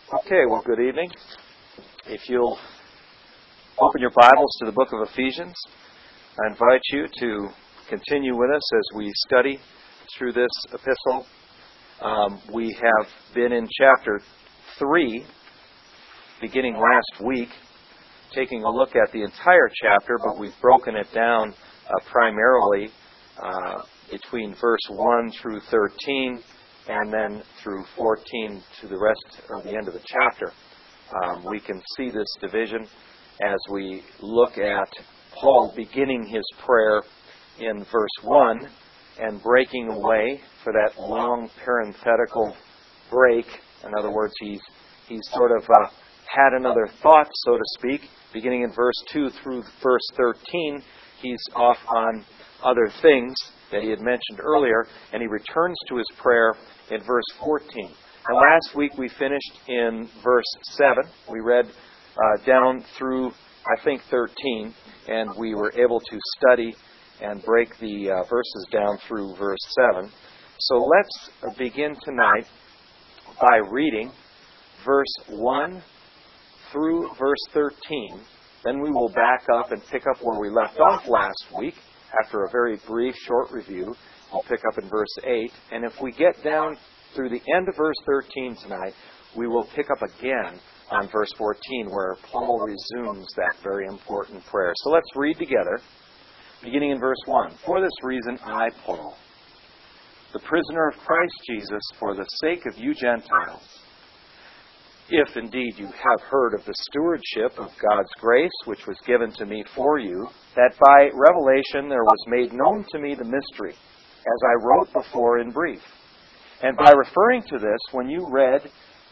Okay, well, good evening. If you'll open your Bibles to the book of Ephesians, I invite you to continue with us as we study through this epistle. We have been in chapter 3, beginning last week, taking a look at the entire chapter, but we've broken it down primarily between verse 1 through 13, and then through 14 to the rest of the end of the chapter. We can see this division as we look at Paul beginning his prayer in verse 1 and breaking away for that long parenthetical break. In other words, he's sort of had another thought, so to speak. Beginning in verse 2 through verse 13, he's off on other things that he had mentioned earlier, and he returns to his prayer in verse 14. And last week we finished in verse 7. We read down through, I think, 13, and we were able to study and break the verses down through verse 7. So let's begin tonight by reading verse 1 through verse 13. Then we will back up and pick up where we left off last week. After a very brief, short review, we'll pick up in verse 8. And if we get down through the end of verse 13 tonight, we will pick up again on verse 14, where Paul resumes that very important prayer. So let's read together, beginning in verse 1. For this reason, I, Paul, the prisoner of Christ Jesus, for the sake of you Gentiles, if indeed you have heard of the stewardship of God's grace, which was given to me for you, that by revelation there was made known to me the mystery, as I wrote before in brief. And by referring to this, when you read,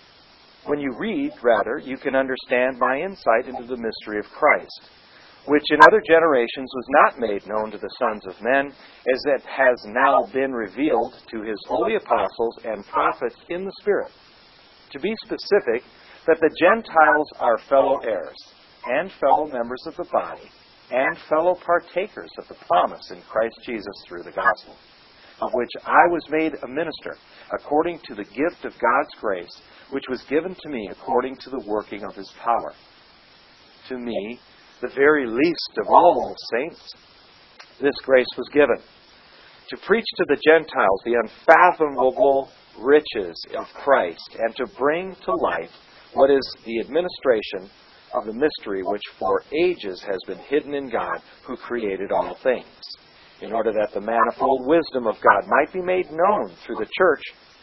you can understand my insight into the mystery of Christ, which in other generations was not made known to the sons of men, as it has now been revealed to his holy apostles and prophets in the Spirit. To be specific, that the Gentiles are fellow heirs, and fellow members of the body, and fellow partakers of the promise in Christ Jesus through the gospel, of which I was made a minister, according to the gift of God's grace, which was given to me according to the working of his power. To me, the very least of all saints, this grace was given, to preach to the Gentiles the unfathomable riches of Christ, and to bring to light what is the administration of the mystery which for ages has been hidden in God, who created all things, in order that the manifold wisdom of God might be made known through the church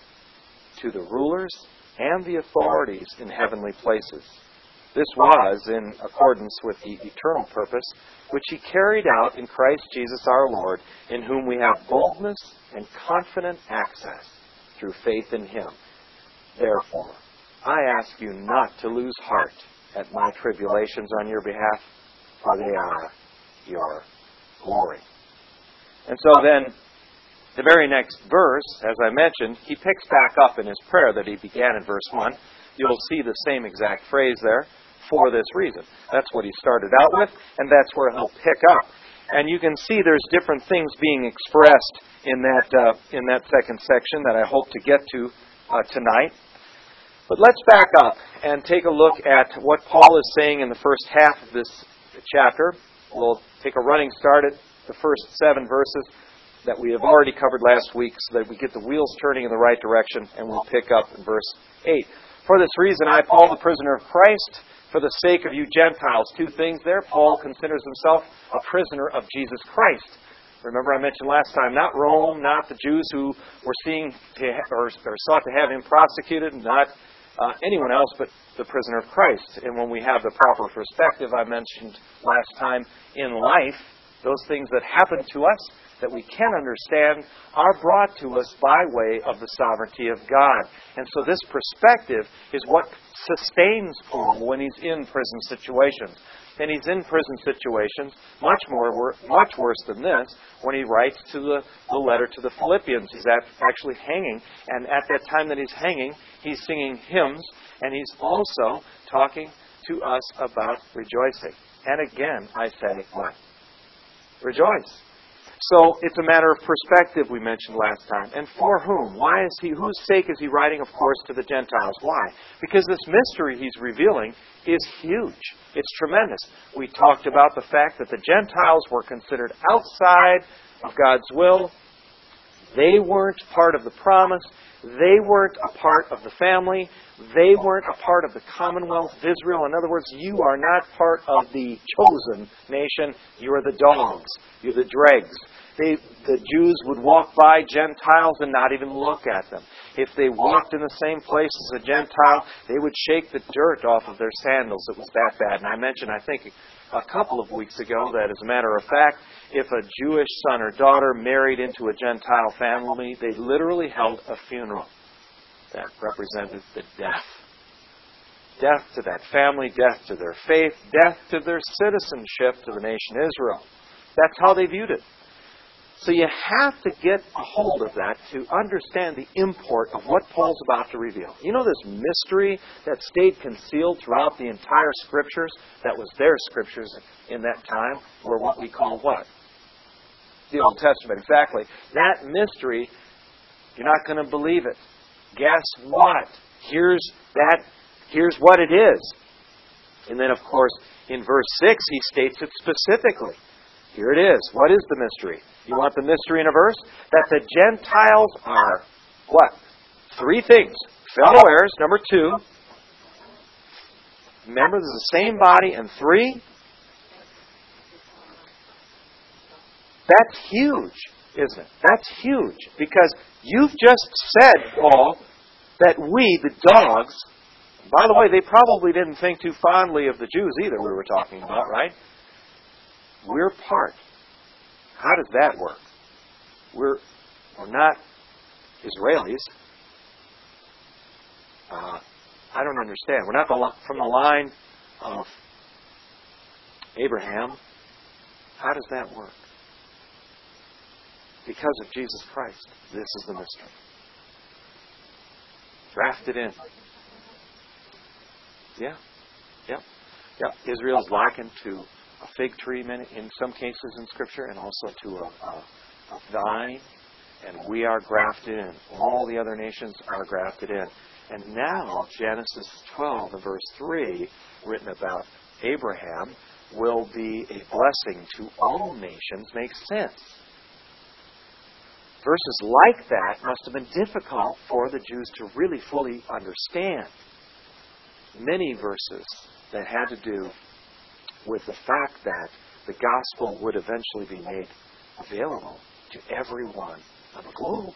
to the rulers and the authorities in heavenly places. This was in accordance with the eternal purpose which he carried out in Christ Jesus our Lord, in whom we have boldness and confident access through faith in him. Therefore, I ask you not to lose heart at my tribulations on your behalf, for they are your glory. And so then, the very next verse, as I mentioned, he picks back up in his prayer that he began in verse 1. You'll see the same exact phrase there, for this reason. That's what he started out with, and that's where he'll pick up. And you can see there's different things being expressed in that second section that I hope to get to tonight. But let's back up and take a look at what Paul is saying in the first half of this chapter. We'll take a running start at the first 7 verses that we have already covered last week, so that we get the wheels turning in the right direction, and we'll pick up in verse 8. For this reason, I, Paul, the prisoner of Christ, for the sake of you Gentiles. 2 things there. Paul considers himself a prisoner of Jesus Christ. Remember I mentioned last time, not Rome, not the Jews who were seeking to, or sought to have him prosecuted, not anyone else, but the prisoner of Christ. And when we have the proper perspective, I mentioned last time, in life, those things that happen to us that we can understand are brought to us by way of the sovereignty of God. And so this perspective is what sustains Paul when he's in prison situations. And he's in prison situations much worse than this when he writes to the letter to the Philippians. He's actually hanging, and at that time that he's hanging, he's singing hymns, and he's also talking to us about rejoicing. And again, I say, what? Rejoice. So it's a matter of perspective, we mentioned last time. And for whom? Why is he? Whose sake is he writing, of course, to the Gentiles? Why? Because this mystery he's revealing is huge. It's tremendous. We talked about the fact that the Gentiles were considered outside of God's will. They weren't part of the promise. They weren't a part of the family. They weren't a part of the commonwealth of Israel. In other words, you are not part of the chosen nation. You are the dogs. You're the dregs. The Jews would walk by Gentiles and not even look at them. If they walked in the same place as a Gentile, they would shake the dirt off of their sandals. It was that bad. And I mentioned, I think, a couple of weeks ago that, as a matter of fact, if a Jewish son or daughter married into a Gentile family, they literally held a funeral that represented the death. Death to that family, death to their faith, death to their citizenship to the nation Israel. That's how they viewed it. So you have to get a hold of that to understand the import of what Paul's about to reveal. You know this mystery that stayed concealed throughout the entire Scriptures, that was their Scriptures in that time, were what we call what? The Old Testament, exactly. That mystery, you're not going to believe it. Guess what? Here's what it is. And then, of course, in verse 6, he states it specifically. Here it is. What is the mystery? You want the mystery in a verse? That the Gentiles are what? 3 things. Fellow heirs, number 2. Remember, there's the same body. And 3, that's huge, isn't it? That's huge. Because you've just said, Paul, that we, the dogs, by the way, they probably didn't think too fondly of the Jews either, we were talking about, right? We're part. How does that work? We're not Israelis. I don't understand. We're not from the line of Abraham. How does that work? Because of Jesus Christ. This is the mystery. Drafted in. Yeah. Israel is likened to a fig tree in some cases in Scripture, and also to a vine, and we are grafted in. All the other nations are grafted in. And now, Genesis 12 and verse 3, written about Abraham, will be a blessing to all nations, makes sense. Verses like that must have been difficult for the Jews to really fully understand. Many verses that had to do with the fact that the gospel would eventually be made available to everyone on the globe.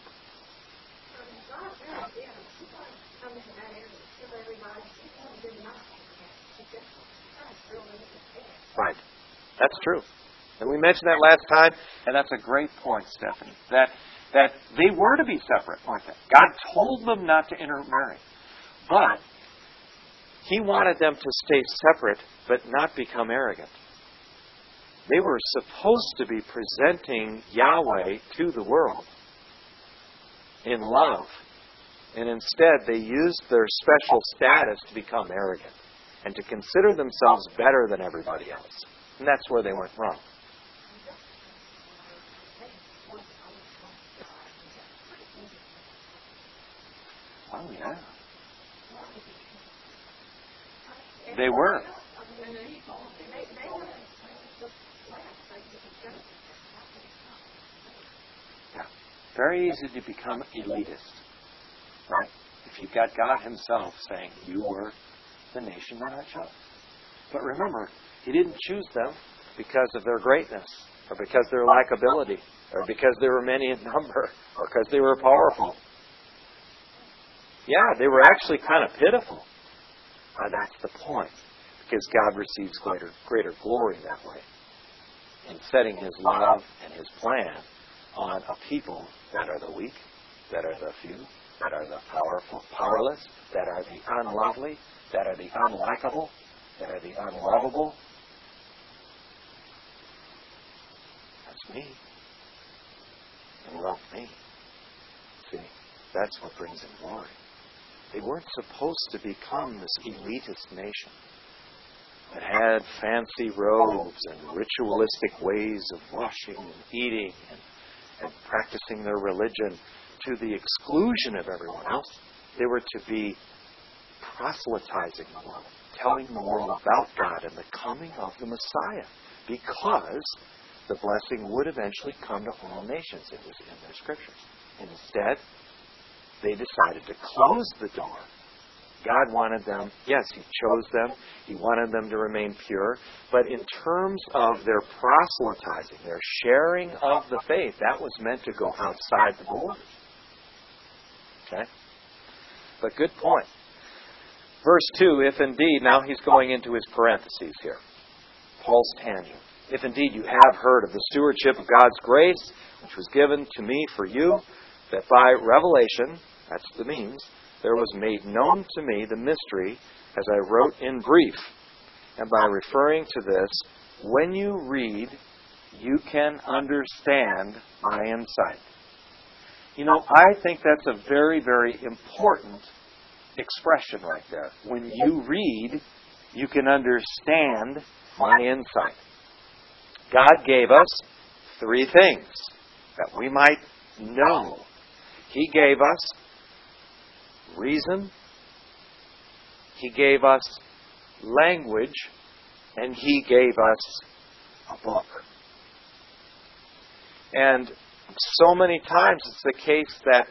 Right. That's true. And we mentioned that last time, and that's a great point, Stephanie, that they were to be separate, weren't they? God told them not to intermarry. But He wanted them to stay separate, but not become arrogant. They were supposed to be presenting Yahweh to the world in love. And instead, they used their special status to become arrogant and to consider themselves better than everybody else. And that's where they went wrong. Oh, yeah. They were. Yeah. Very easy to become elitist. Right? If you've got God Himself saying, you were the nation that I chose. But remember, He didn't choose them because of their greatness, or because of their likability, or because they were many in number, or because they were powerful. Yeah, they were actually kind of pitiful. That's the point. Because God receives greater glory that way. In setting His love and His plan on a people that are the weak, that are the few, that are the powerless, that are the unlovely, that are the unlikable, that are the unlovable. That's me. And love me. See, that's what brings Him glory. They weren't supposed to become this elitist nation. that had fancy robes and ritualistic ways of washing and eating and practicing their religion to the exclusion of everyone else. They were to be proselytizing the world, telling the world about God and the coming of the Messiah, because the blessing would eventually come to all nations. It was in their scriptures. Instead, they decided to close the door. God wanted them, yes, He chose them. He wanted them to remain pure. But in terms of their proselytizing, their sharing of the faith, that was meant to go outside the borders. Okay? But good point. Verse 2, if indeed, now he's going into his parentheses here. Paul's tangent. If indeed you have heard of the stewardship of God's grace, which was given to me for you, that by revelation, that's the means, there was made known to me the mystery, as I wrote in brief. And by referring to this, when you read, you can understand my insight. You know, I think that's a very, very important expression right there. When you read, you can understand my insight. God gave us three things that we might know. He gave us reason, He gave us language, and He gave us a book. And so many times it's the case that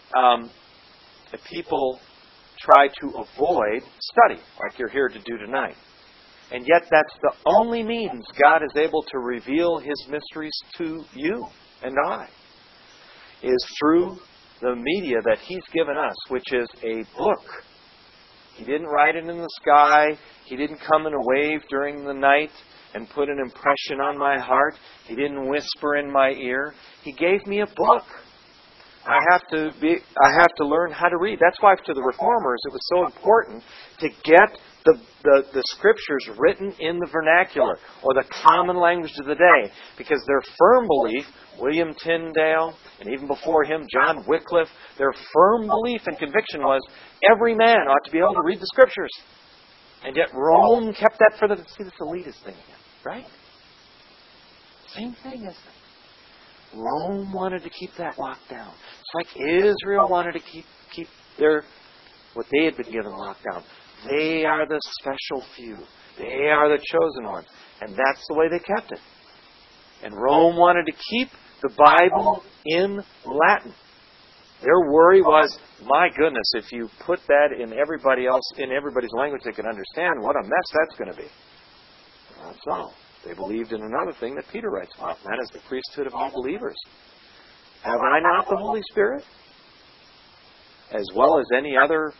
people try to avoid study, like you're here to do tonight. And yet that's the only means God is able to reveal His mysteries to you and I, is through the media that He's given us, which is a book. He didn't write it in the sky. He didn't come in a wave during the night and put an impression on my heart. He didn't whisper in my ear. He gave me a book. I have to learn how to read. That's why to the Reformers it was so important to get the Scriptures written in the vernacular or the common language of the day, because their firm belief, William Tyndale, and even before him, John Wycliffe, their firm belief and conviction was every man ought to be able to read the Scriptures. And yet Rome kept that for the... See, this elitist thing again, right? Same thing, isn't it? Rome wanted to keep that locked down. It's like Israel wanted to keep their what they had been given locked down. They are the special few. They are the chosen ones. And that's the way they kept it. And Rome wanted to keep the Bible in Latin. Their worry was, my goodness, if you put that in everybody's language they can understand, what a mess that's going to be. That's all. They believed in another thing that Peter writes about, and that is the priesthood of all believers. Have I not the Holy Spirit? As well as any other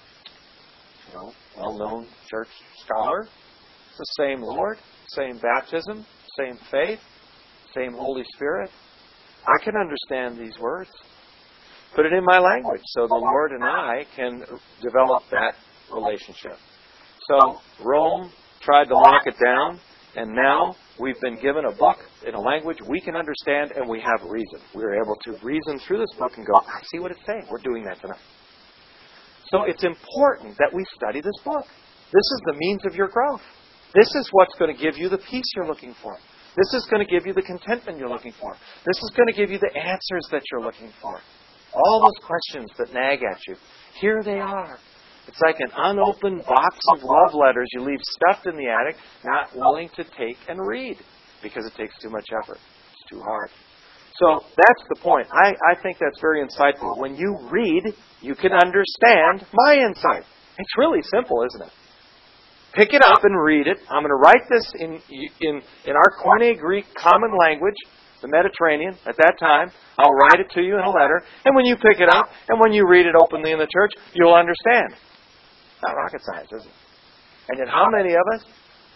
well-known church scholar. It's the same Lord, same baptism, same faith, same Holy Spirit. I can understand these words. Put it in my language so the Lord and I can develop that relationship. So Rome tried to lock it down, and now we've been given a book in a language we can understand, and we have reason. We're able to reason through this book and go, I see what it's saying. We're doing that tonight. So it's important that we study this book. This is the means of your growth. This is what's going to give you the peace you're looking for. This is going to give you the contentment you're looking for. This is going to give you the answers that you're looking for. All those questions that nag at you, here they are. It's like an unopened box of love letters you leave stuffed in the attic, not willing to take and read because it takes too much effort. It's too hard. So that's the point. I think that's very insightful. When you read, you can understand my insight. It's really simple, isn't it? Pick it up and read it. I'm going to write this in our Koine Greek common language, the Mediterranean, at that time. I'll write it to you in a letter. And when you pick it up, and when you read it openly in the church, you'll understand. Not rocket science, is it? And yet how many of us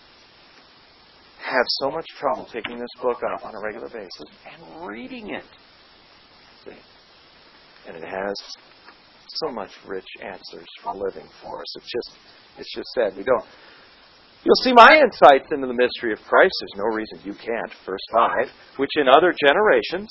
have so much trouble taking this book up on a regular basis and reading it? See? And it has so much rich answers for living for us. It's just sad we don't. You'll see my insights into the mystery of Christ. There's no reason you can't. Verse 5, which in other generations,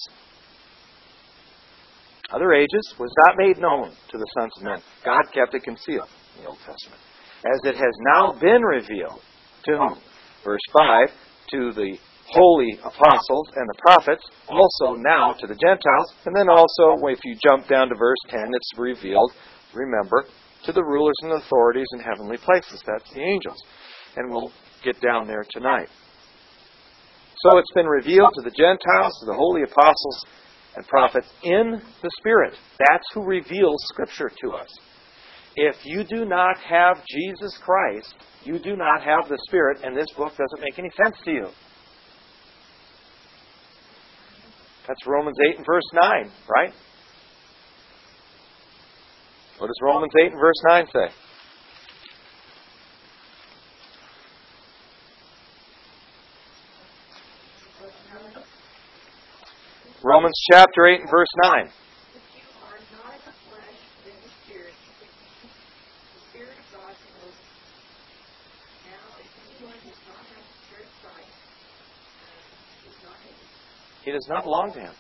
other ages, was not made known to the sons of men. God kept it concealed in the Old Testament. As it has now been revealed To whom? Verse 5, to the holy apostles and the prophets, also now to the Gentiles, and then also, if you jump down to verse 10, it's revealed, remember, to the rulers and authorities in heavenly places. That's the angels. And we'll get down there tonight. So it's been revealed to the Gentiles, to the holy apostles and prophets in the Spirit. That's who reveals Scripture to us. If you do not have Jesus Christ, you do not have the Spirit, and this book doesn't make any sense to you. That's Romans 8 and verse 9, right? What does Romans 8 and verse 9 say? Romans chapter 8 and verse 9. He does not belong to Him.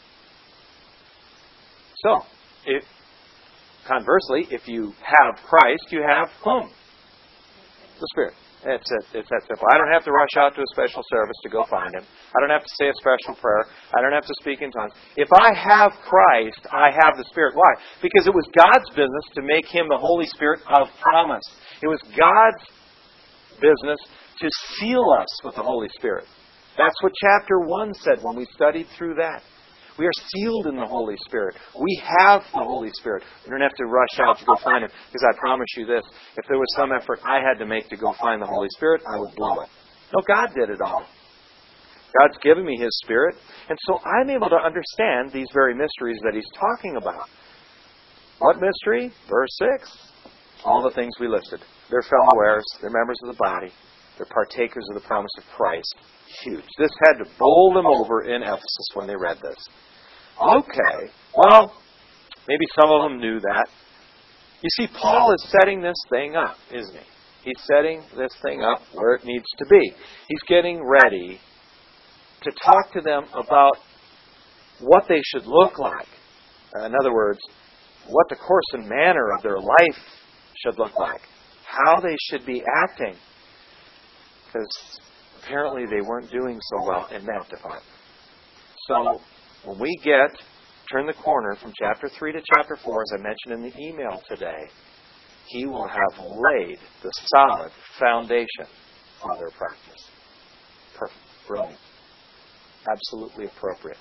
So, conversely, if you have Christ, you have whom? The Spirit. It's that simple. I don't have to rush out to a special service to go find Him. I don't have to say a special prayer. I don't have to speak in tongues. If I have Christ, I have the Spirit. Why? Because it was God's business to make Him the Holy Spirit of promise. It was God's business to seal us with the Holy Spirit. That's what chapter 1 said when we studied through that. We are sealed in the Holy Spirit. We have the Holy Spirit. We don't have to rush out to go find Him. Because I promise you this, if there was some effort I had to make to go find the Holy Spirit, I would blow it. No, God did it all. God's given me His Spirit. And so I'm able to understand these very mysteries that He's talking about. What mystery? Verse 6. All the things we listed. They're fellow heirs. They're members of the body. They're partakers of the promise of Christ. Huge. This had to bowl them over in Ephesus when they read this. Okay, well, maybe some of them knew that. You see, Paul is setting this thing up, isn't he? He's setting this thing up where it needs to be. He's getting ready to talk to them about what they should look like. In other words, what the course and manner of their life should look like. How they should be acting. Because apparently they weren't doing so well in that department. So, when we turn the corner from chapter 3 to chapter 4, as I mentioned in the email today, he will have laid the solid foundation for their practice. Perfect. Brilliant. Absolutely appropriate.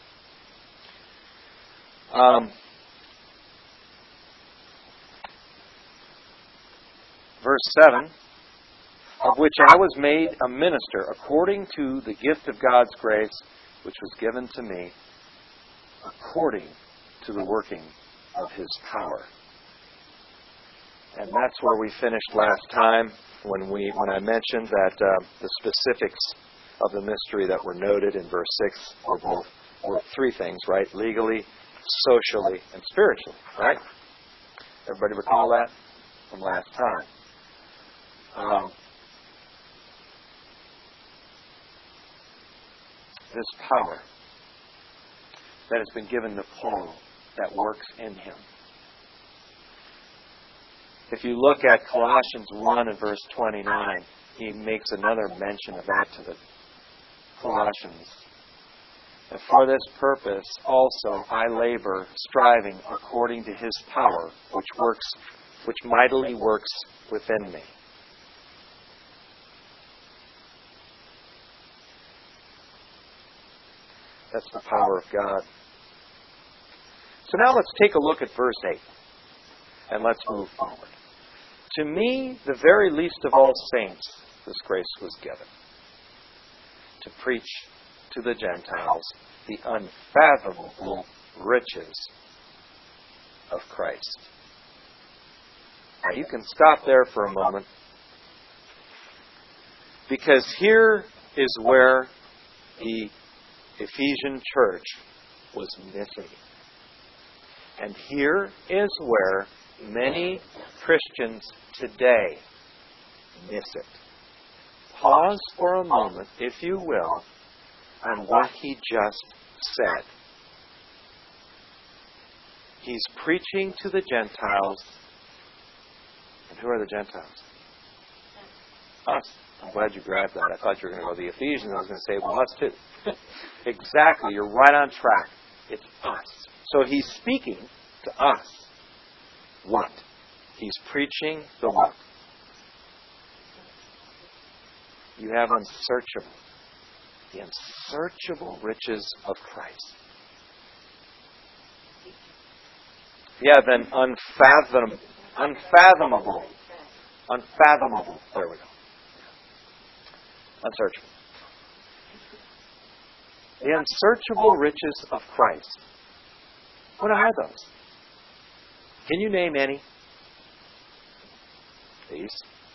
Verse 7, of which I was made a minister according to the gift of God's grace, which was given to me, according to the working of His power. And that's where we finished last time when I mentioned that the specifics of the mystery that were noted in verse 6 were three things, right? Legally, socially, and spiritually, right? Everybody recall that from last time? This power that has been given to Paul that works in him. If you look at Colossians 1 and verse 29, he makes another mention of that to the Colossians. And for this purpose also I labor, striving according to His power, which mightily works within me. That's the power of God. So now let's take a look at verse 8. And let's move forward. To me, the very least of all saints, this grace was given. To preach to the Gentiles the unfathomable riches of Christ. Now you can stop there for a moment. Because here is where the Ephesian church was missing. And here is where many Christians today miss it. Pause for a moment, if you will, on what he just said. He's preaching to the Gentiles. And who are the Gentiles? Us. I'm glad you grabbed that. I thought you were going to go to the Ephesians. I was going to say, well, us too. Exactly. You're right on track. It's us. So he's speaking to us. What? He's preaching the what? You have unsearchable. The unsearchable riches of Christ. Yeah, then unfathomable. Unfathomable. There we go. Unsearchable. The unsearchable riches of Christ. What are those? Can you name any? These.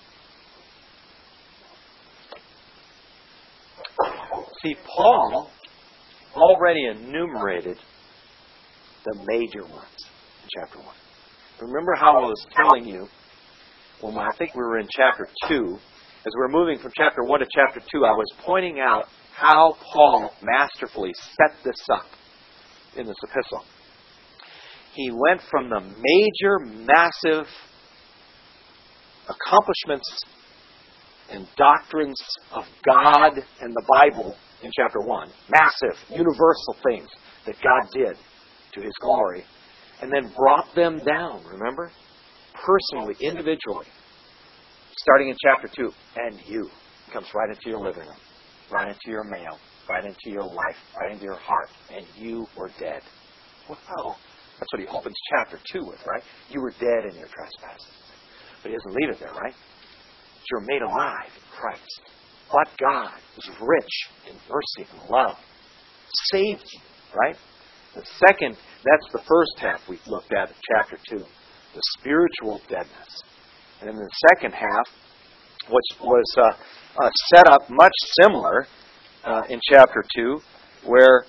See, Paul already enumerated the major ones in chapter 1. Remember how I was telling you, when I think we were in chapter 2, as we were moving from chapter 1 to chapter 2, I was pointing out how Paul masterfully set this up in this epistle. He went from the major, massive accomplishments and doctrines of God and the Bible in chapter 1. Massive, universal things that God did to His glory. And then brought them down, remember? Personally, individually. Starting in chapter 2. And you. Comes right into your living room. Right into your mail. Right into your life. Right into your heart. And you were dead. Wow. That's what he opens chapter 2 with, right? You were dead in your trespasses. But he doesn't leave it there, right? You're made alive in Christ. But God is rich in mercy and love. Saved you, right? The second, that's the first half we looked at in chapter 2. The spiritual deadness. And in the second half, which was set up much similar in chapter 2, where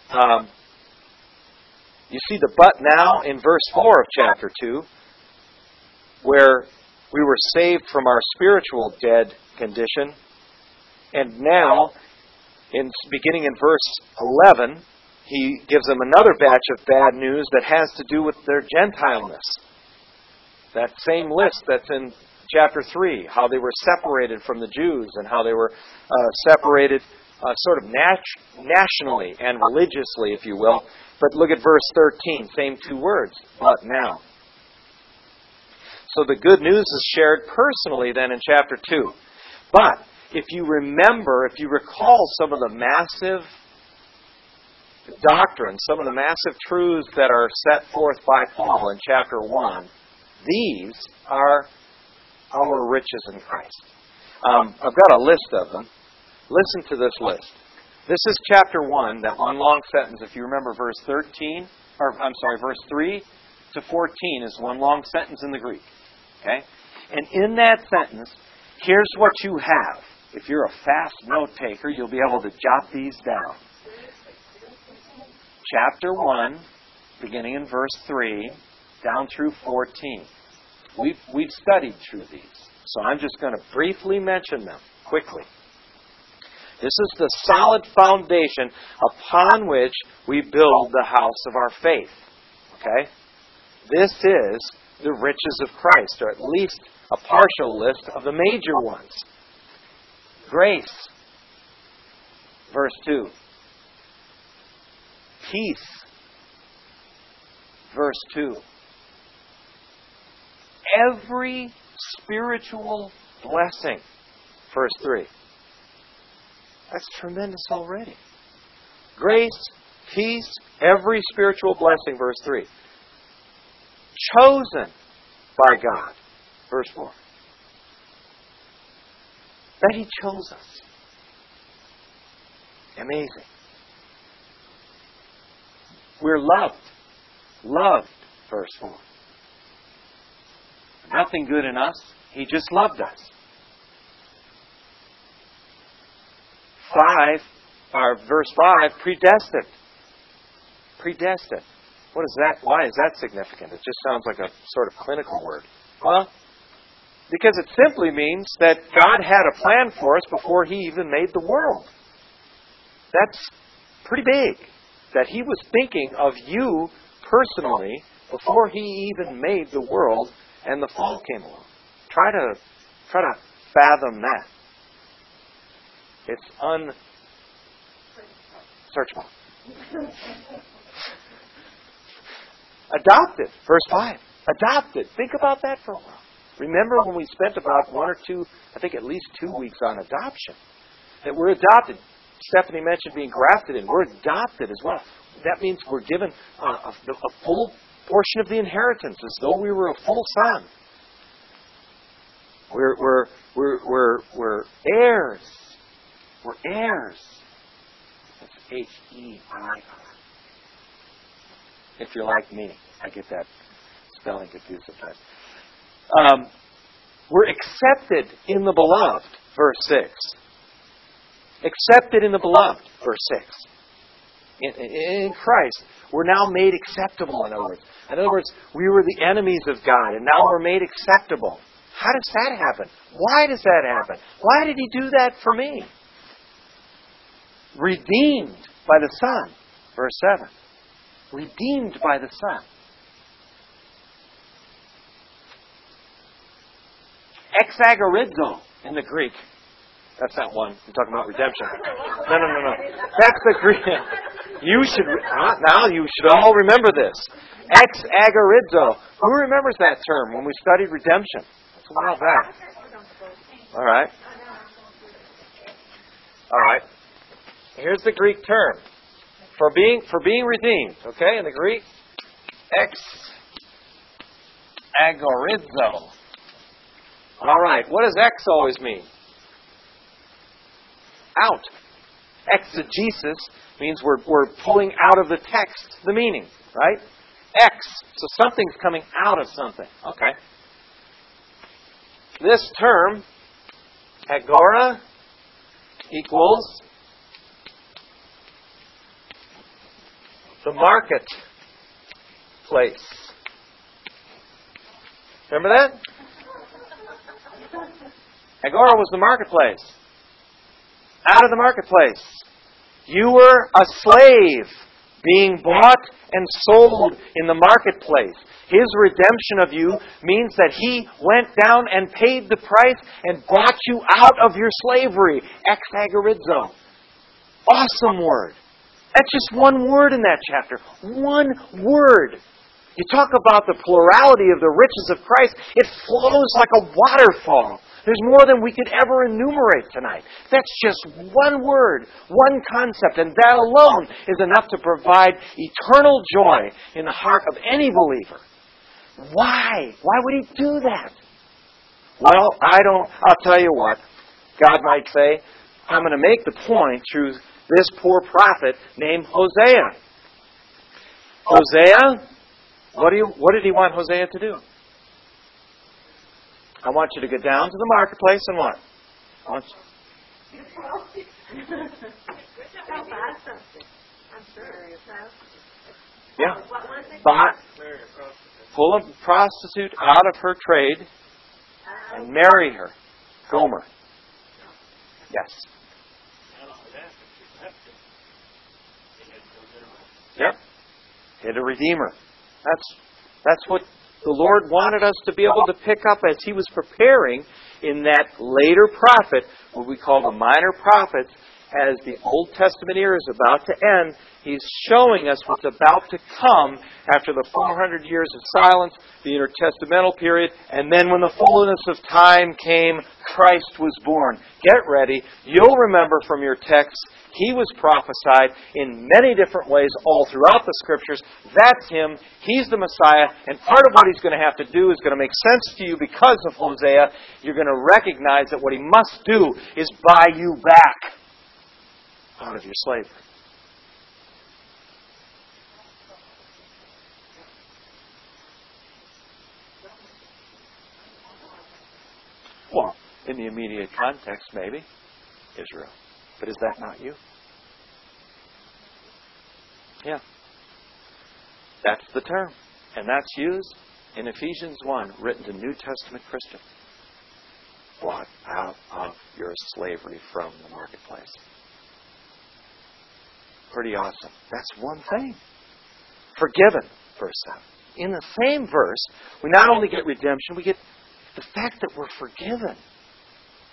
you see the but now in verse 4 of chapter 2, where we were saved from our spiritual dead condition. And now, beginning in verse 11, he gives them another batch of bad news that has to do with their Gentileness. That same list that's in chapter 3, how they were separated from the Jews and how they were separated sort of nationally and religiously, if you will. But look at verse 13, same two words, but now. So the good news is shared personally then in chapter 2. But if you remember, if you recall some of the massive doctrines, some of the massive truths that are set forth by Paul in chapter 1, these are our riches in Christ. I've got a list of them. Listen to this list. This is chapter 1, that one long sentence. If you remember verse 3 to 14 is one long sentence in the Greek. Okay? And in that sentence, here's what you have. If you're a fast note taker, you'll be able to jot these down. Chapter 1, beginning in verse 3, down through 14. We've studied through these, so I'm just going to briefly mention them quickly. This is the solid foundation upon which we build the house of our faith. Okay? This is the riches of Christ, or at least a partial list of the major ones. Grace, verse 2. Peace, verse 2. Every spiritual blessing, verse 3. That's tremendous already. Grace, peace, every spiritual blessing, verse 3. Chosen by God, verse 4. That He chose us. Amazing. We're loved. Loved, verse 4. Nothing good in us. He just loved us. verse 5, predestined. Predestined. What is that? Why is that significant? It just sounds like a sort of clinical word. Well, because it simply means that God had a plan for us before He even made the world. That's pretty big. That He was thinking of you personally before He even made the world and the fall came along. Try to fathom that. It's unsearchable. Adopted, verse 5. Adopted. Think about that for a while. Remember when we spent about 1 or 2, I think at least 2 weeks on adoption. That we're adopted. Stephanie mentioned being grafted in. We're adopted as well. That means we're given a full portion of the inheritance, as though we were a full son. We're heirs. We're heirs. That's H-E-I-R. If you're like me, I get that spelling confused sometimes. We're accepted in the beloved, verse 6. Accepted in the beloved, verse 6. In Christ, we're now made acceptable, in other words. In other words, we were the enemies of God, and now we're made acceptable. How does that happen? Why does that happen? Why did He do that for me? Redeemed by the Son, verse 7. Redeemed by the Son. Exagorizo in the Greek. That's not one. I'm talking about redemption. No. That's the Greek. You should all remember this. Exagorizo. Who remembers that term when we studied redemption? That's a while back. All right. Here's the Greek term for being redeemed. Okay, in the Greek, exagorizo. All right. What does ex always mean? Out. Exegesis means we're pulling out of the text the meaning, right? Ex. So something's coming out of something. Okay. This term, agora, equals the marketplace. Remember that? Agora was the marketplace. Out of the marketplace. You were a slave being bought and sold in the marketplace. His redemption of you means that He went down and paid the price and brought you out of your slavery. Exagorizo. Awesome word. That's just one word in that chapter. One word. You talk about the plurality of the riches of Christ. It flows like a waterfall. There's more than we could ever enumerate tonight. That's just one word, one concept, and that alone is enough to provide eternal joy in the heart of any believer. Why? Why would He do that? Well, I'll tell you what. God might say, I'm going to make the point through this poor prophet named Hosea. Hosea, what did He want Hosea to do? I want you to go down to the marketplace and what? Yeah. Pull a prostitute out of her trade and marry her. Gomer. Yes. Yep. He had a redeemer. That's what the Lord wanted us to be able to pick up as He was preparing in that later prophet, what we call the minor prophets. As the Old Testament era is about to end, He's showing us what's about to come after the 400 years of silence, the intertestamental period, and then when the fullness of time came, Christ was born. Get ready. You'll remember from your text, He was prophesied in many different ways all throughout the Scriptures. That's Him. He's the Messiah. And part of what He's going to have to do is going to make sense to you because of Hosea. You're going to recognize that what He must do is buy you back out of your slavery. Well, in the immediate context, maybe, Israel. But is that not you? Yeah. That's the term. And that's used in Ephesians 1, written to New Testament Christians. Bought out of your slavery from the marketplace. Pretty awesome. That's one thing. Forgiven, verse 7. In the same verse, we not only get redemption, we get the fact that we're forgiven.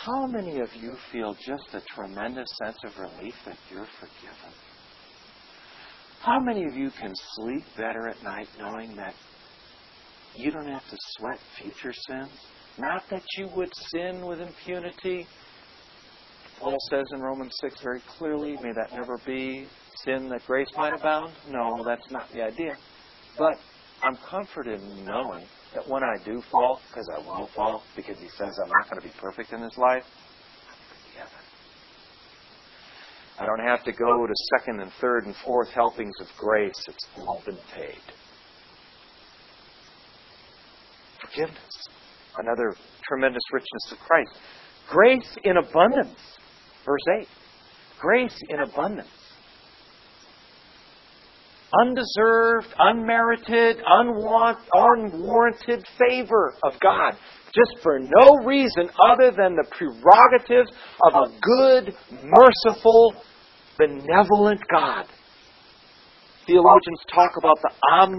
How many of you feel just a tremendous sense of relief that you're forgiven? How many of you can sleep better at night knowing that you don't have to sweat future sins? Not that you would sin with impunity. Paul says in Romans 6 very clearly, may that never be, sin that grace might abound. No, that's not the idea. But I'm comforted in knowing that when I do fall, because I will fall, because he says I'm not going to be perfect in this life, I'm forgiven. I don't have to go to second and third and fourth helpings of grace. It's all been paid. Forgiveness. Another tremendous richness of Christ. Grace in abundance. Verse 8. Grace in abundance. Undeserved, unmerited, unwarranted favor of God. Just for no reason other than the prerogatives of a good, merciful, benevolent God. Theologians talk about the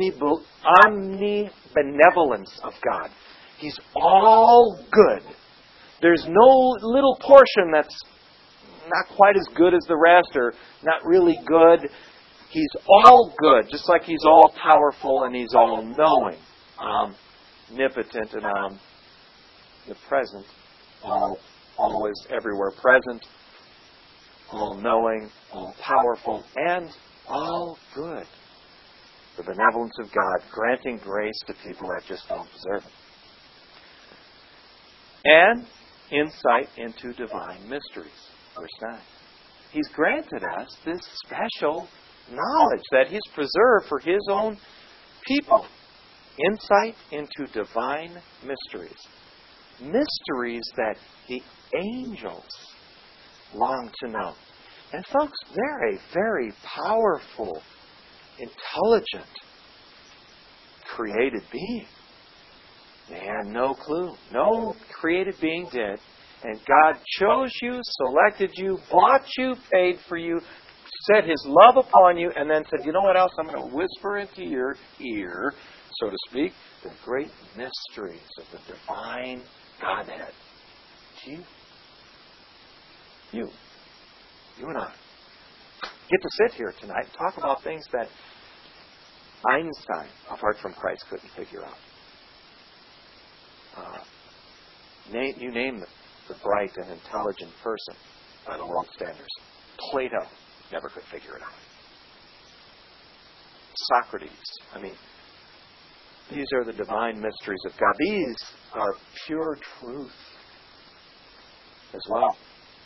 omnibenevolence of God. He's all good. There's no little portion that's not quite as good as the rest or not really good. He's all good, just like He's all powerful and He's all knowing. Omnipotent and omnipresent. Always everywhere present. All knowing, all powerful, and all good. The benevolence of God, granting grace to people that just don't deserve it. And insight into divine mysteries. Verse 9. He's granted us this special knowledge that He's preserved for His own people. Insight into divine mysteries. Mysteries that the angels long to know. And folks, they're a very powerful, intelligent, created being. They had no clue. No created being did. And God chose you, selected you, bought you, paid for you, set His love upon you, and then said, you know what else? I'm going to whisper into your ear, so to speak, the great mysteries of the divine Godhead. To you. You and I get to sit here tonight and talk about things that Einstein, apart from Christ, couldn't figure out. You name the bright and intelligent person by the world standards. Plato never could figure it out. Socrates. These are the divine mysteries of God. These are pure truth as well.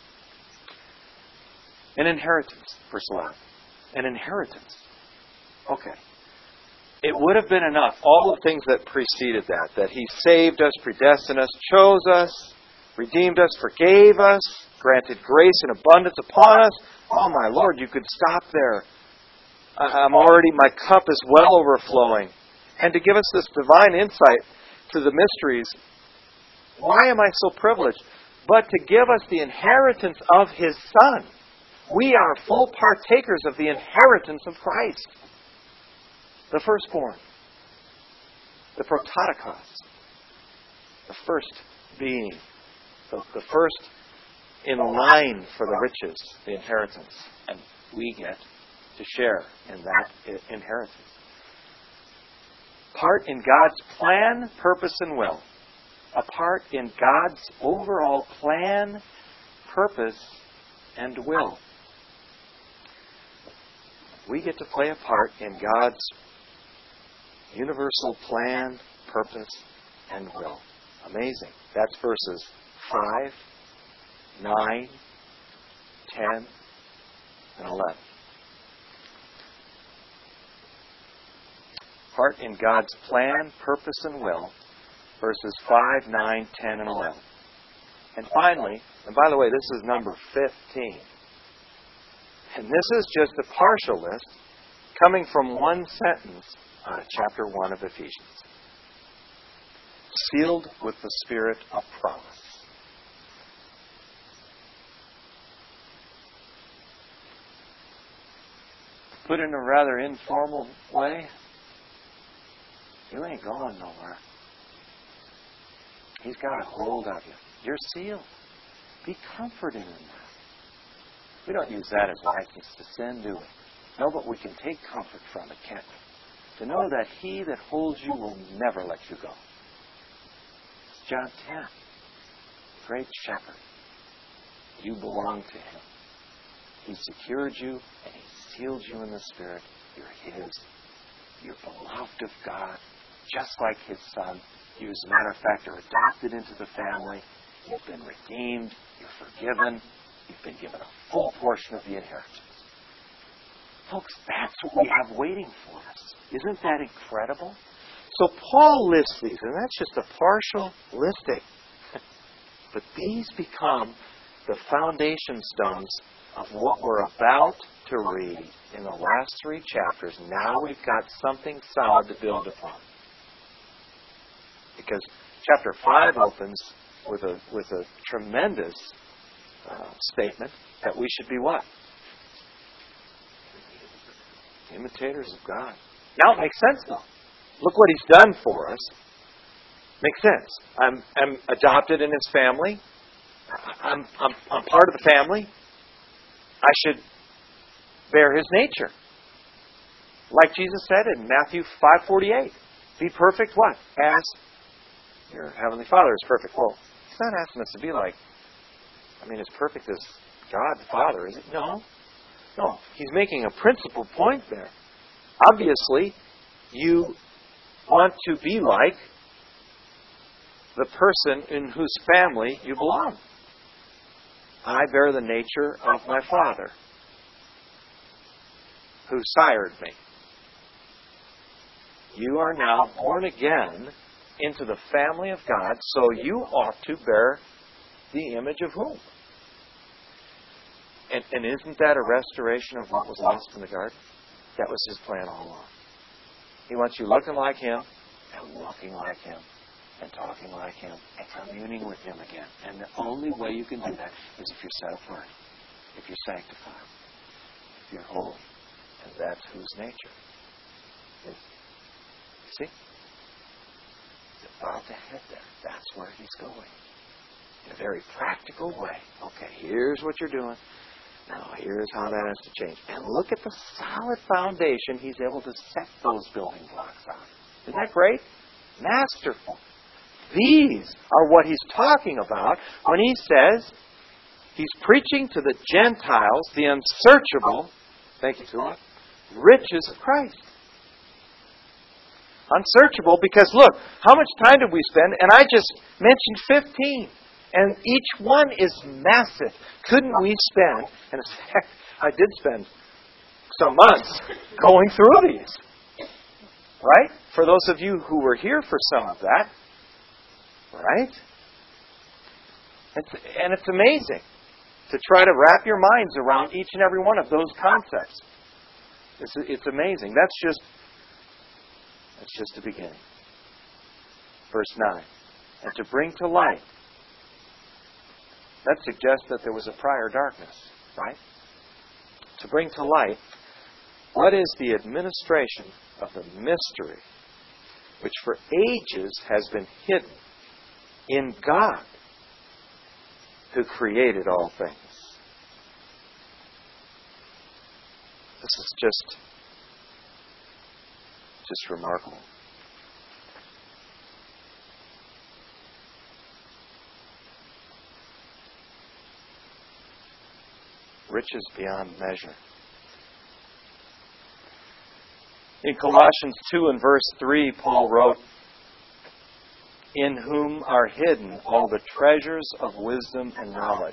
An inheritance, verse 11. An inheritance. Okay. It would have been enough, all the things that preceded that He saved us, predestined us, chose us, redeemed us, forgave us, granted grace and abundance upon us. Oh my Lord, you could stop there. My cup is well overflowing. And to give us this divine insight to the mysteries, why am I so privileged? But to give us the inheritance of His Son. We are full partakers of the inheritance of Christ. The firstborn. The prototokos. The first being. The first in line for the riches, the inheritance. And we get to share in that inheritance. Part in God's plan, purpose, and will. A part in God's overall plan, purpose, and will. We get to play a part in God's universal plan, purpose, and will. Amazing. That's verses 5, 9, 10, and 11. Part in God's plan, purpose, and will. Verses 5, 9, 10, and 11. And finally, and by the way, this is number 15. And this is just a partial list coming from one sentence out of chapter 1 of Ephesians. Sealed with the Spirit of promise. Put in a rather informal way, you ain't going nowhere. He's got a hold of you. You're sealed. Be comforted in that. We don't use that as license to sin, do we? No, but we can take comfort from it, can't we? To know that He that holds you will never let you go. It's John 10. Great Shepherd. You belong to Him. He secured you and He sealed you in the Spirit. You're His. You're beloved of God, just like His Son. You, as a matter of fact, are adopted into the family. You've been redeemed. You're forgiven. You've been given a full portion of the inheritance. Folks, that's what we have waiting for us. Isn't that incredible? So Paul lists these, and that's just a partial listing. But these become the foundation stones of what we're about to read in the last 3 chapters. Now we've got something solid to build upon. Because chapter 5 opens with a tremendous statement that we should be what? Imitators of God. Now it makes sense, though. Look what He's done for us. Makes sense. I'm adopted in His family. I'm part of the family. I should bear His nature. Like Jesus said in Matthew 5:48. Be perfect what? As your Heavenly Father is perfect. Well, He's not asking us to be like, as perfect as God the Father, is it? No. No. He's making a principal point there. Obviously, you want to be like the person in whose family you belong. I bear the nature of my Father, who sired me. You are now born again into the family of God, so you ought to bear the image of whom? And isn't that a restoration of what was lost in the garden? That was His plan all along. He wants you looking like Him, and walking like Him, and talking like Him, and communing with Him again. And the only way you can do that is if you're set apart, if you're sanctified, if you're holy. And that's whose nature is. See? He's about to head there. That's where He's going. In a very practical way. Okay, here's what you're doing. Now, here's how that has to change. And look at the solid foundation He's able to set those building blocks on. Isn't that great? Masterful. These are what He's talking about when He says He's preaching to the Gentiles the unsearchable, thank you, Tula, riches of Christ. Unsearchable because, look, how much time did we spend? And I just mentioned 15. And each one is massive. Couldn't we spend, and in fact, I did spend some months going through these. Right? For those of you who were here for some of that. Right? It's amazing to try to wrap your minds around each and every one of those concepts. It's amazing. That's just the beginning. Verse 9. And to bring to light. That suggests that there was a prior darkness, right? To bring to light what is the administration of the mystery which for ages has been hidden in God who created all things. This is just remarkable. Riches beyond measure. In Colossians 2 and verse 3, Paul wrote, in whom are hidden all the treasures of wisdom and knowledge.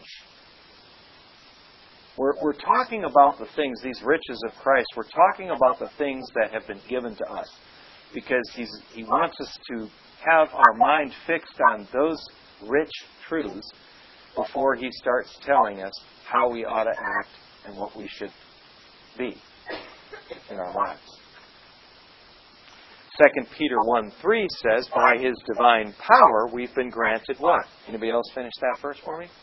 We're talking about the things, these riches of Christ. We're talking about the things that have been given to us. Because He wants us to have our mind fixed on those rich truths before He starts telling us how we ought to act and what we should be in our lives. 2 Peter 1:3 says, by His divine power we've been granted what? Anybody else finish that verse for me?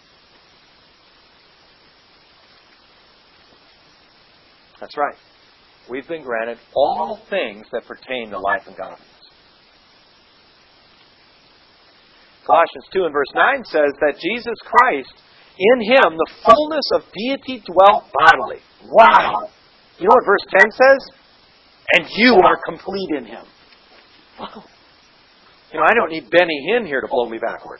That's right. We've been granted all things that pertain to life and godliness. Colossians 2 and verse 9 says that Jesus Christ, in Him, the fullness of deity dwelt bodily. Wow! You know what verse 10 says? And you are complete in Him. Wow. You know, I don't need Benny Hinn here to blow me backward.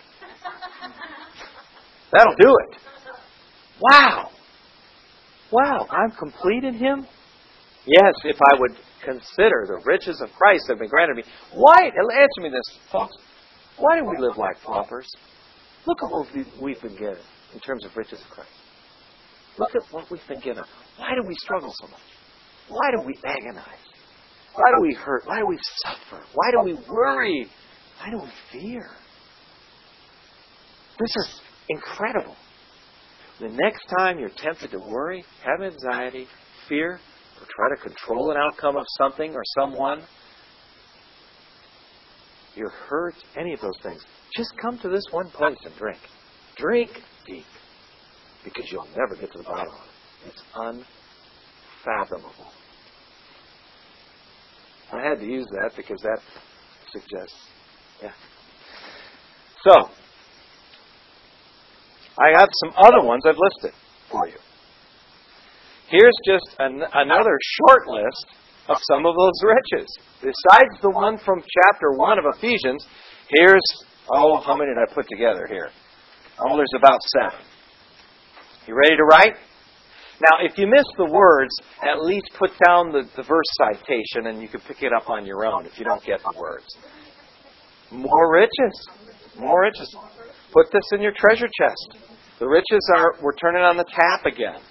That'll do it. Wow. Wow, I'm complete in Him? Yes, if I would consider the riches of Christ that have been granted me. Why? Answer me this, folks. Why do we live like paupers? Look at what we've been given in terms of riches of Christ. Look at what we've been given. Why do we struggle so much? Why do we agonize? Why do we hurt? Why do we suffer? Why do we worry? Why do we fear? This is incredible. The next time you're tempted to worry, have anxiety, fear, or try to control an outcome of something or someone, you're hurt, any of those things, just come to this one place and drink. Drink deep. Because you'll never get to the bottom of it. It's unfathomable. I had to use that because that suggests, yeah. So, I have some other ones I've listed for you. Here's just another short list of some of those riches. Besides the one from chapter 1 of Ephesians, here's, how many did I put together here? There's about 7. You ready to write? Now, if you miss the words, at least put down the verse citation and you can pick it up on your own if you don't get the words. More riches. More riches. Put this in your treasure chest. The riches we're turning on the tap again.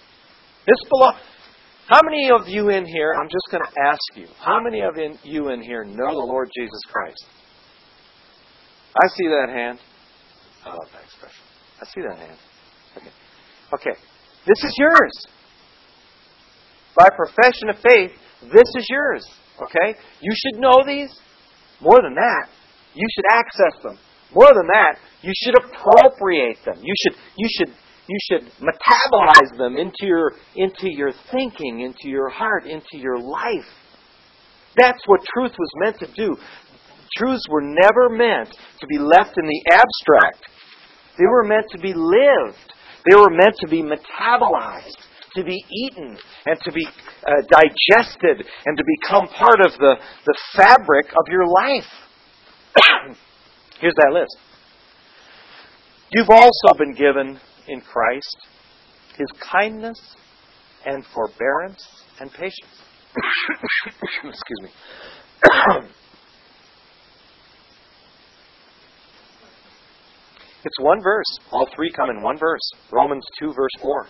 How many of you in here, I'm just going to ask you, how many of you in here know the Lord Jesus Christ? I see that hand. I love that expression. I see that hand. Okay. This is yours. By profession of faith, this is yours. Okay? You should know these. More than that, you should access them. More than that, you should appropriate them. You should metabolize them into your thinking, into your heart, into your life. That's what truth was meant to do. Truths were never meant to be left in the abstract. They were meant to be lived. They were meant to be metabolized, to be eaten, and to be digested, and to become part of the fabric of your life. Here's that list. You've also been given in Christ His kindness and forbearance and patience. Excuse me. It's one verse. All three come in one verse. Romans 2, verse 4.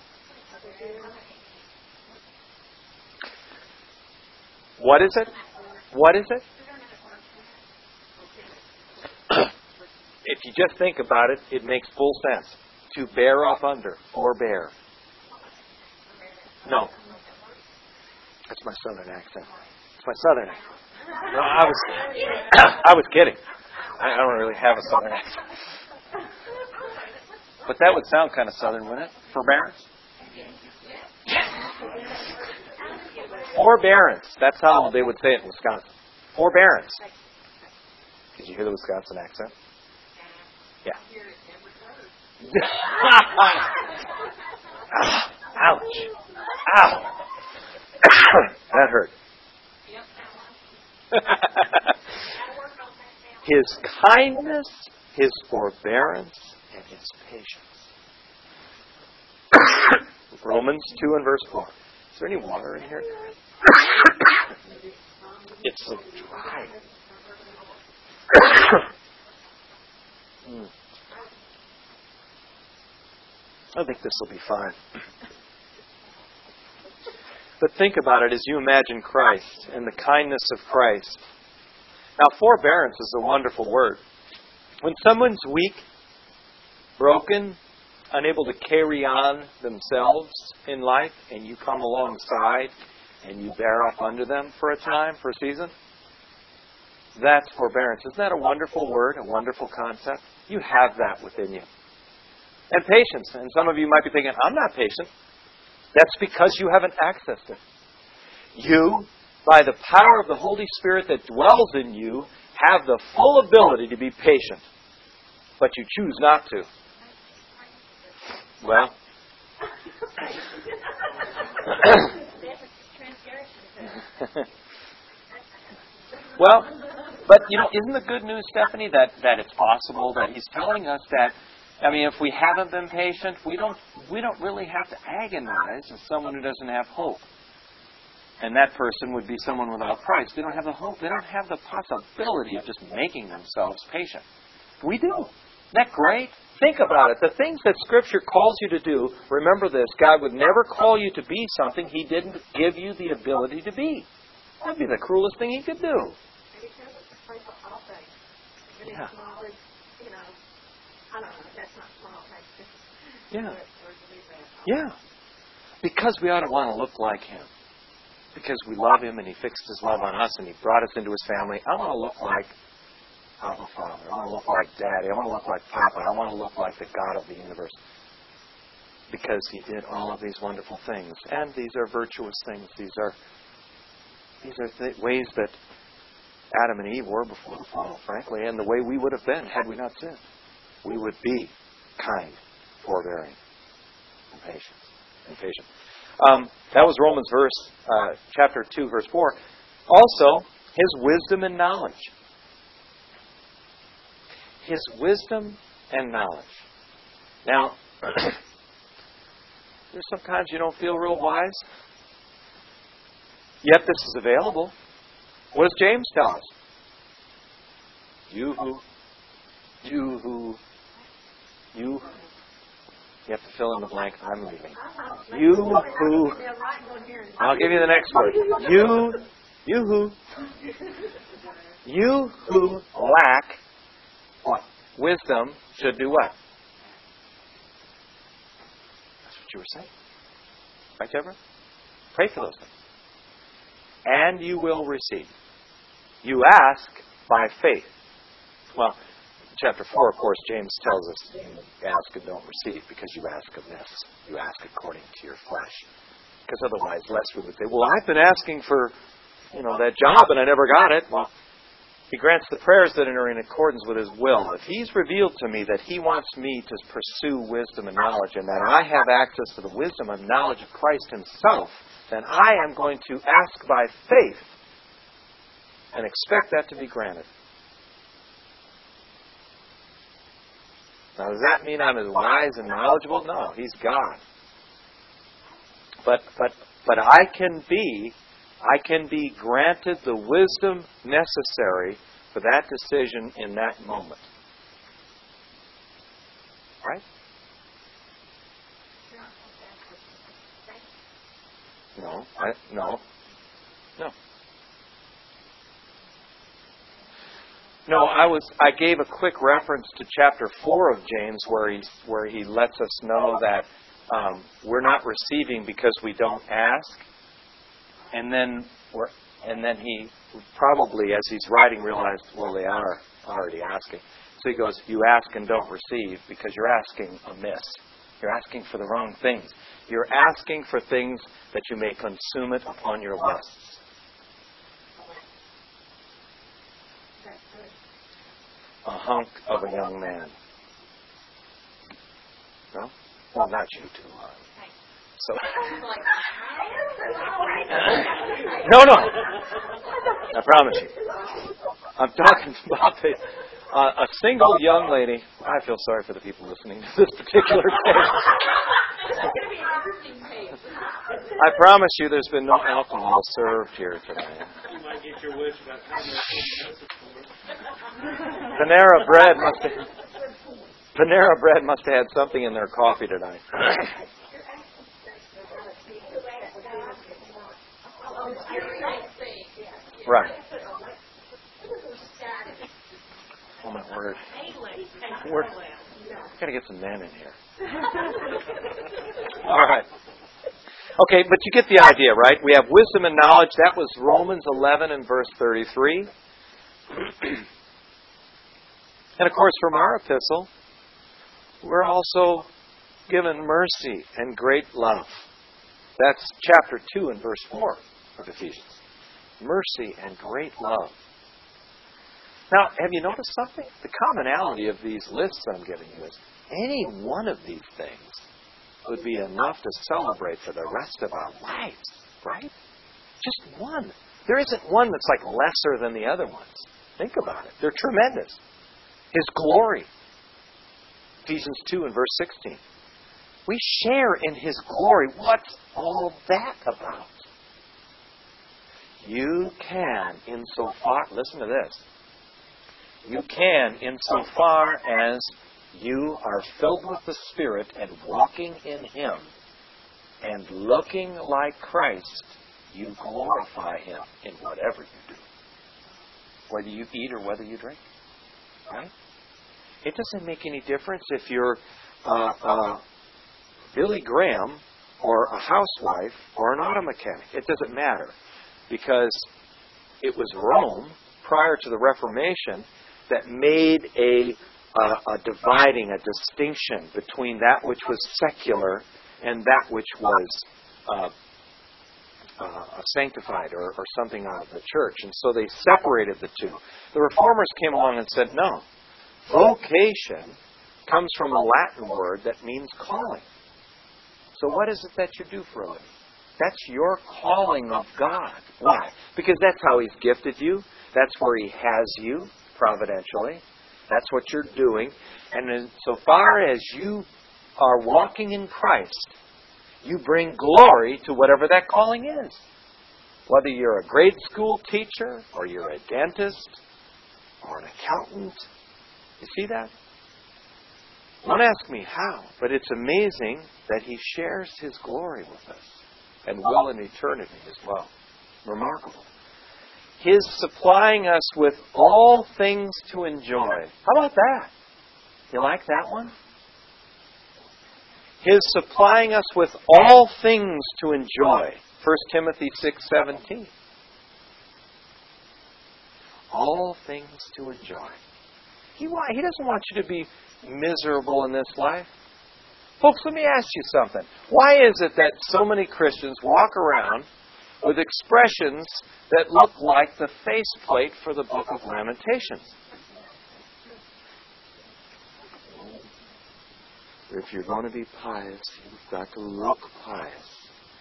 What is it? What is it? If you just think about it, it makes full sense. To bear up under, forbear. No. That's my southern accent. It's my southern accent. No, I was kidding. I don't really have a southern accent. But that would sound kind of southern, wouldn't it? Forbearance? Forbearance. That's how they would say it in Wisconsin. Forbearance. Did you hear the Wisconsin accent? Yeah. Ouch. Ow. That hurt. His kindness, His forbearance, and His patience. Romans 2 and verse 4. Is there any water in here? It's so dry. I think this will be fine. But think about it as you imagine Christ and the kindness of Christ. Now, forbearance is a wonderful word. When someone's weak, broken, unable to carry on themselves in life, and you come alongside and you bear up under them for a time, for a season, that's forbearance. Isn't that a wonderful word, a wonderful concept? You have that within you. And patience. And some of you might be thinking, I'm not patient. That's because you haven't accessed it. You, by the power of the Holy Spirit that dwells in you, have the full ability to be patient. but you choose not to. Well, well, but isn't the good news, Stephanie, that it's possible that He's telling us that? I mean, if we haven't been patient, we don't really have to agonize as someone who doesn't have hope. And that person would be someone without Christ. They don't have the hope. They don't have the possibility of just making themselves patient. We do. Isn't that great? Think about it. The things that Scripture calls you to do, remember this, God would never call you to be something He didn't give you the ability to be. That'd be the cruelest thing He could do. Yeah. Yeah. Yeah. Because we ought to want to look like Him. Because we love Him and He fixed His love on us and He brought us into His family. I want to look like Abba Father. I want to look like Daddy. I want to look like Papa. I want to look like the God of the universe. Because He did all of these wonderful things. And these are virtuous things. These are ways that Adam and Eve were before the fall, frankly, and the way we would have been had we not sinned. We would be kind, forbearing, and patient. That was Romans chapter 2, verse 4. Also, His wisdom and knowledge. His wisdom and knowledge. Now, there's sometimes you don't feel real wise. Yet this is available. What does James tell us? You have to fill in the blank. I'm leaving. I'll give you the next word. You who lack what? Wisdom should do what? That's what you were saying. Right, Deborah? Pray for those things. And you will receive. You ask by faith. Well, chapter 4, of course, James tells us you ask and don't receive because you ask amiss. You ask according to your flesh. Because otherwise, lest we would say, well, I've been asking for, that job and I never got it. Well, He grants the prayers that are in accordance with His will. If He's revealed to me that He wants me to pursue wisdom and knowledge and that I have access to the wisdom and knowledge of Christ Himself, then I am going to ask by faith and expect that to be granted. Now, does that mean I'm as wise and knowledgeable? No, He's God. But I can be granted the wisdom necessary for that decision in that moment. Right? No, I gave a quick reference to chapter 4 of James where he lets us know that we're not receiving because we don't ask. And then he probably, as he's writing, realized, well, they are already asking. So he goes, you ask and don't receive because you're asking amiss. You're asking for the wrong things. You're asking for things that you may consume it upon your lusts. A hunk of a young man. No? Well, not you two. So. No. I promise you. I'm talking about a single young lady. I feel sorry for the people listening to this particular case. I promise you there's been no alcohol served here tonight. You might get your wish about how much Panera Bread must have had something in their coffee tonight. Right. Oh my word. We've got to get some men in here. All right. Okay, but you get the idea, right? We have wisdom and knowledge. That was Romans 11 and verse 33. And of course, from our epistle, we're also given mercy and great love. That's chapter 2 and verse 4 of Ephesians. Mercy and great love. Now, have you noticed something? The commonality of these lists I'm giving you is any one of these things would be enough to celebrate for the rest of our lives, right? Just one. There isn't one that's like lesser than the other ones. Think about it. They're tremendous. His glory. Ephesians 2 and verse 16. We share in His glory. What's all that about? You can, insofar, listen to this. You can, insofar as you are filled with the Spirit and walking in Him and looking like Christ, you glorify Him in whatever you do. Whether you eat or whether you drink. Right? It doesn't make any difference if you're Billy Graham or a housewife or an auto mechanic. It doesn't matter. Because it was Rome, prior to the Reformation, that made a dividing, a distinction between that which was secular and that which was sanctified or something out of the church. And so they separated the two. The Reformers came along and said, no, vocation comes from a Latin word that means calling. So what is it that you do for a living? That's your calling of God. Why? Because that's how He's gifted you. That's where He has you, providentially. That's what you're doing. And so far as you are walking in Christ, you bring glory to whatever that calling is. Whether you're a grade school teacher, or you're a dentist, or an accountant. You see that? Don't ask me how, but it's amazing that He shares His glory with us. And will in eternity as well. Remarkable. His supplying us with all things to enjoy. How about that? You like that one? His supplying us with all things to enjoy. 1 Timothy 6:17. All things to enjoy. He doesn't want you to be miserable in this life. Folks, let me ask you something. Why is it that so many Christians walk around with expressions that look like the faceplate for the book of Lamentations? If you're going to be pious, you've got to look pious.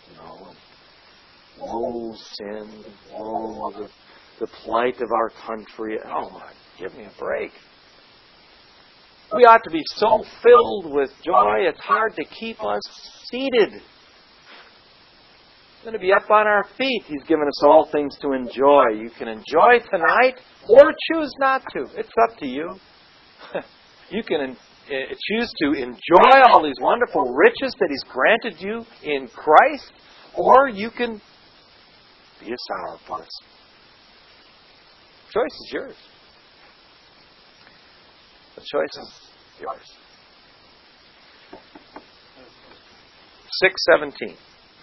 Woe sin, woe the plight of our country. Oh my, give me a break. We ought to be so filled with joy, it's hard to keep us seated. We're going to be up on our feet. He's given us all things to enjoy. You can enjoy tonight or choose not to. It's up to you. You can choose to enjoy all these wonderful riches that He's granted you in Christ, or you can be a sourpuss. The choice is yours. The choice is yours. 6:17.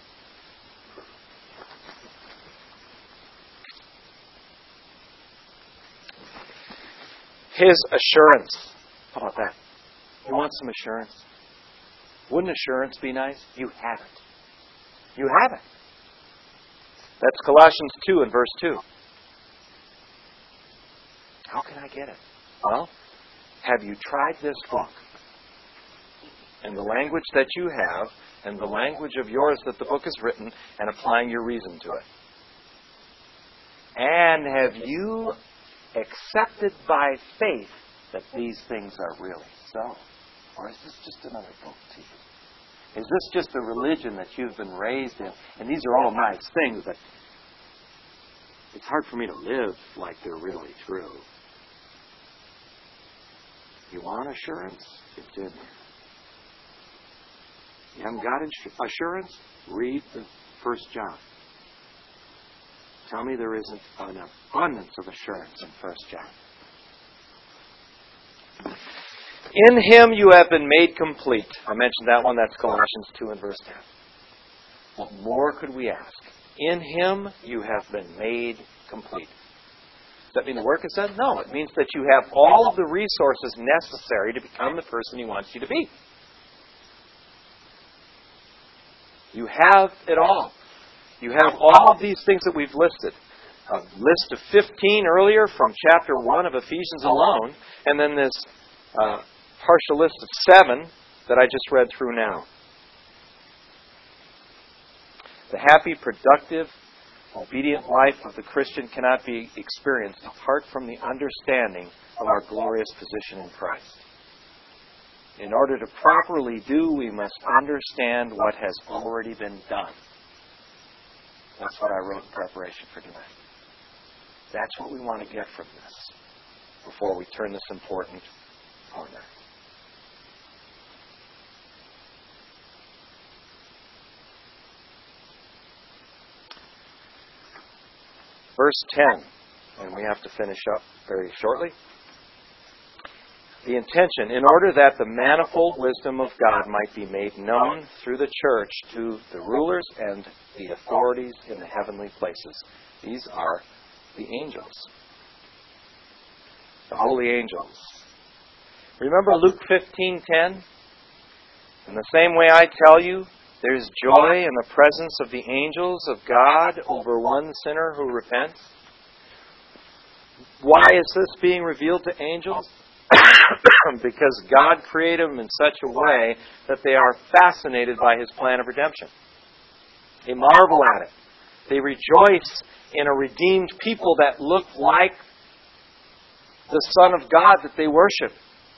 His assurance. How about that? You want some assurance? Wouldn't assurance be nice? You have it. You have it. That's Colossians 2 and verse 2. How can I get it? Well, have you tried this book? And the language that you have, and the language of yours that the book is written, and applying your reason to it. And have you accepted by faith that these things are really so? Or is this just another book to you? Is this just a religion that you've been raised in? And these are all nice things, but it's hard for me to live like they're really true. You want assurance? It's in here. You haven't got assurance? Read the 1 John. Tell me there isn't an abundance of assurance in 1 John. In Him you have been made complete. I mentioned that one. That's Colossians 2 and verse 10. What more could we ask? In Him you have been made complete. Does that mean the work is done? No. It means that you have all of the resources necessary to become the person He wants you to be. You have it all. You have all of these things that we've listed. a list of 15 earlier from chapter 1 of Ephesians alone, and then this partial list of 7 that I just read through now. The happy, productive, obedient life of the Christian cannot be experienced apart from the understanding of our glorious position in Christ. In order to properly do, we must understand what has already been done. That's what I wrote in preparation for tonight. That's what we want to get from this before we turn this important corner. Verse 10, and we have to finish up very shortly. The intention, in order that the manifold wisdom of God might be made known through the church to the rulers and the authorities in the heavenly places. These are the angels. The holy angels. Remember Luke 15:10? In the same way I tell you, there's joy in the presence of the angels of God over one sinner who repents. Why is this being revealed to angels? Because God created them in such a way that they are fascinated by His plan of redemption. They marvel at it. They rejoice in a redeemed people that look like the Son of God that they worship.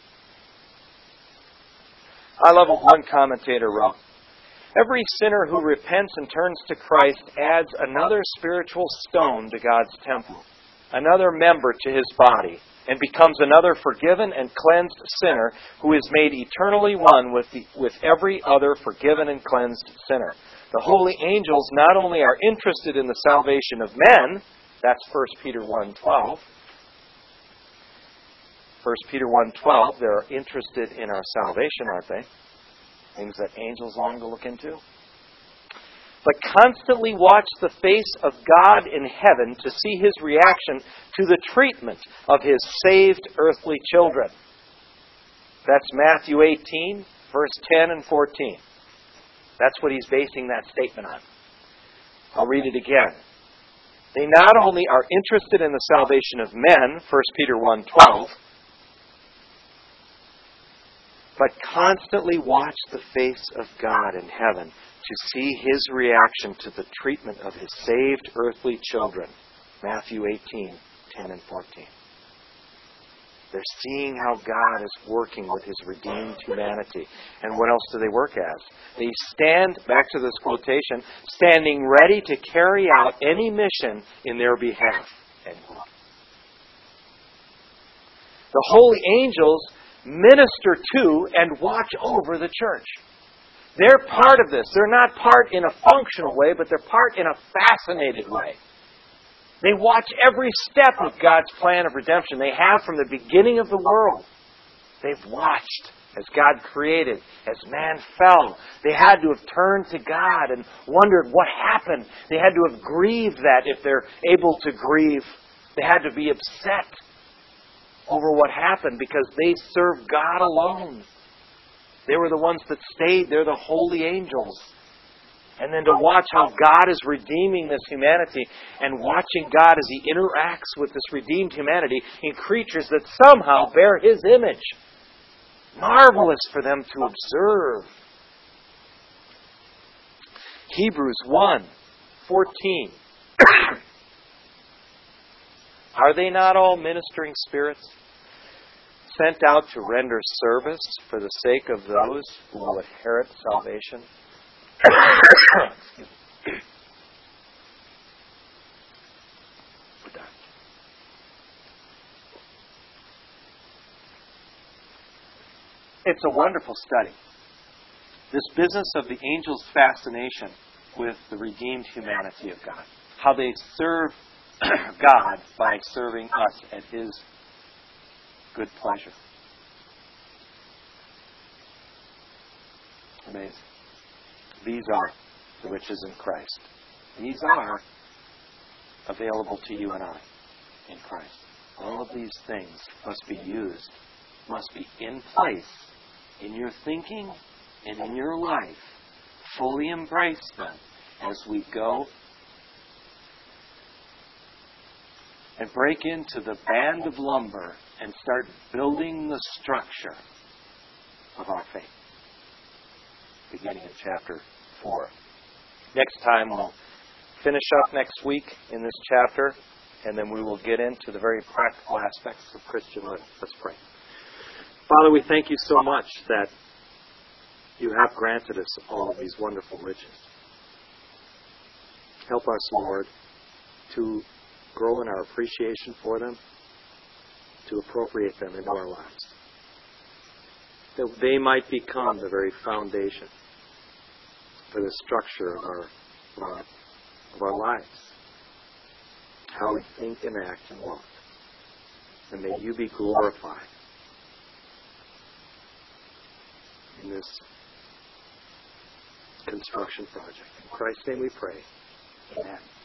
I love what one commentator wrote. Every sinner who repents and turns to Christ adds another spiritual stone to God's temple, another member to His body, and becomes another forgiven and cleansed sinner who is made eternally one with every other forgiven and cleansed sinner. The holy angels not only are interested in the salvation of men, that's 1 Peter 1:12. 1 Peter 1:12, they're interested in our salvation, aren't they? Things that angels long to look into. But constantly watch the face of God in heaven to see His reaction to the treatment of His saved earthly children. That's Matthew 18, verse 10 and 14. That's what He's basing that statement on. I'll read it again. They not only are interested in the salvation of men, 1 Peter 1:12, but constantly watch the face of God in heaven to see His reaction to the treatment of His saved earthly children. Matthew 18, 10 and 14. They're seeing how God is working with His redeemed humanity. And what else do they work as? They stand, back to this quotation, standing ready to carry out any mission in their behalf. End quote. The holy angels minister to and watch over the church. They're part of this. They're not part in a functional way, but they're part in a fascinated way. They watch every step of God's plan of redemption. They have from the beginning of the world. They've watched as God created, as man fell. They had to have turned to God and wondered what happened. They had to have grieved that if they're able to grieve. They had to be upset over what happened because they serve God alone. They were the ones that stayed. They're the holy angels. And then to watch how God is redeeming this humanity and watching God as He interacts with this redeemed humanity in creatures that somehow bear His image. Marvelous for them to observe. Hebrews 1:14. Are they not all ministering spirits sent out to render service for the sake of those who will inherit salvation? It's a wonderful study. This business of the angels' fascination with the redeemed humanity of God. How they serve God by serving us at His good pleasure. Amazing. These are the riches in Christ. These are available to you and I in Christ. All of these things must be used, must be in place in your thinking and in your life. Fully embrace them as we go and break into the band of lumber and start building the structure of our faith. Beginning in chapter 4. Next time we'll finish up next week in this chapter, and then we will get into the very practical aspects of Christian living. Let's pray. Father, we thank you so much that you have granted us all of these wonderful riches. Help us, Lord, to grow in our appreciation for them, to appropriate them into our lives, that they might become the very foundation for the structure of our lives, how we think and act and walk. And may you be glorified in this construction project. In Christ's name we pray. Amen.